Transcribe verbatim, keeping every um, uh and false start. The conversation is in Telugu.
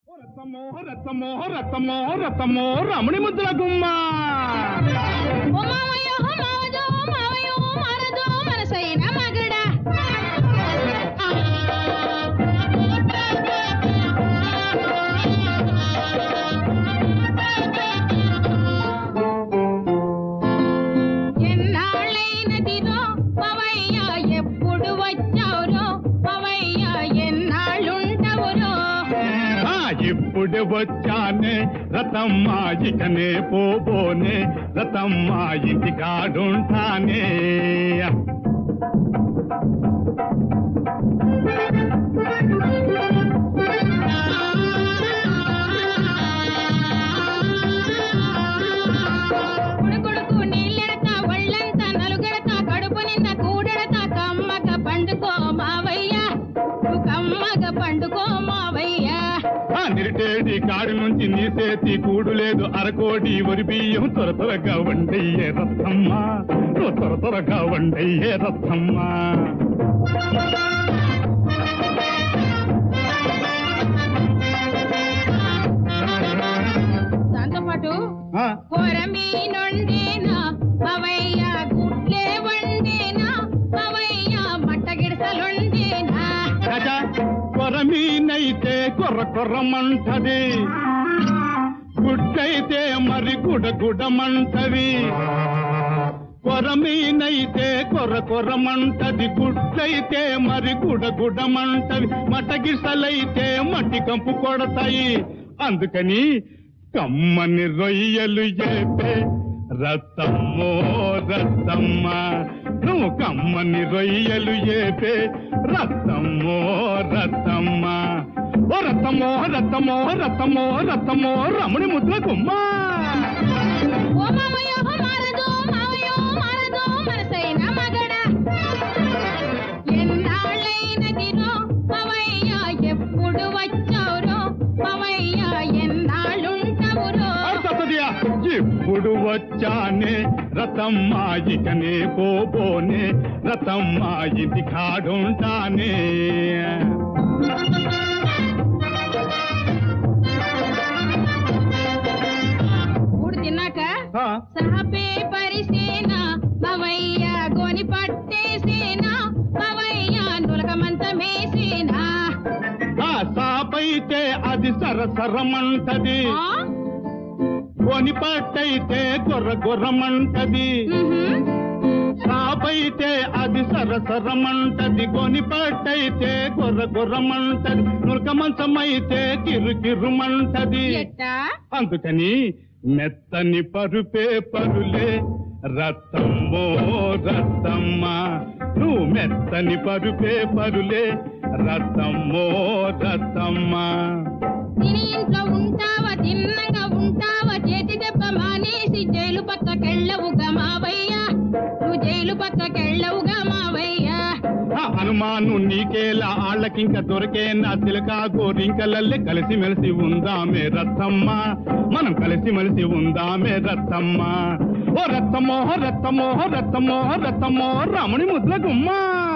రతమో రతమో రతమో రతమో రమణి ముద్దుల గుమ్మ మనసైన మగడ ఎన్నాళ్ళైనదిరో పవయ్య ఎప్పుడు వచ్చావురో పవయ్య ఎన్నాళ్ళుంటవురో ఇప్పుడు వచ్చానే రతమ్మ ఇకనే పోబోనే రతమ్మ ఇంటి కాడుంటానే కొడుకు నీళ్ళెడతా ఒళ్ళంతా నలుగెడతా కడుపు నింద కూడెడతా కమ్మగ పండుకో మావయ్య కమ్మగ పండుకో మావయ్య నిరిటేడి కాడి నుంచి నీ చేతి కూడు లేదు అరకోడి వరి బియ్యం త్వర త్వరగా వండయ్యే రత్తమ్మ నువ్వు త్వర త్వరగా వండయ్యే రత్తమ్మ దాంతోపాటు కొరమీనుండేనా పవయ్య గుడ్లే వండేనా పవయ్య మట్ట గిడసలుండేనా కొరమీనైతే కొర్ర కొర్రమంటది గుడ్డైతే మరి గుడ గుడమంటది కొరమీనైతే కొర్ర కొర్రమంటది గుడ్డైతే మరి గుడ గుడమంటది మటగిసలైతే మట్టి కంపు కొడతాయి అందుకని కమ్మని రొయ్యలు చెప్పే రతమ్మో రతమ్మ నువ్వు కమ్మని రొయ్యలు చెప్పే రతమ్మో రతమ్మ ఓ రతమో రతమో రతమో రతమో రమణి ముద్ర గుమ్మ ఓ మామయ్య మారదో మావయ్య మారదో మనసైన మగడ ఎన్నాళ్ళైనదిరో పవయ్య ఎప్పుడు వచ్చావురో పవయ్య ఎన్నాళ్ళుంటవురో ఇప్పుడు వచ్చానే రతమ్మ ఇకనే పోబోనే రతమ్మ ఇంటి కాడుంటానే ఊడు తిన్నాక సహపే పరిసేనా పవయ్య గోని పట్టేసేనా పవయ్య నులకమంతమేసేనా ఆ సాపైతే అది సరసరమంటది కొని పట్టయితే గొర్ర గొర్రమంటది సాపైతే అది సరసరమంటది కొని పట్టయితే గొర్ర గొర్రమంటది నులక మంచమైతే కిరు కిరుమంటది అందుకని మెత్తని పరుపే పరులే రతమ్మో రతమ్మ నువ్వు మెత్తని పరుపే పరులే రతమ్మో రతమ్మ తిని ఇంట్లో ఉంటావా తిన్నంగా ఉంటావా చేతి దెబ్బ మానేసి జైలు పక్కకెళ్ళవుగా మావయ్య నువ్వు జైలు పక్కకెళ్ళవుగా మావయ్య హనుమాను నీకేలా ఆళ్ళకింక దొరికేనా తిలకా గోరింకలల్లే కలిసి మెలిసి ఉందామే రత్తమ్మ మనం కలిసి మెలిసి ఉందామే రత్తమ్మ ఓ రత్తమో రత్తమో రత్తమో రత్తమో రమణి ముద్ర గుమ్మ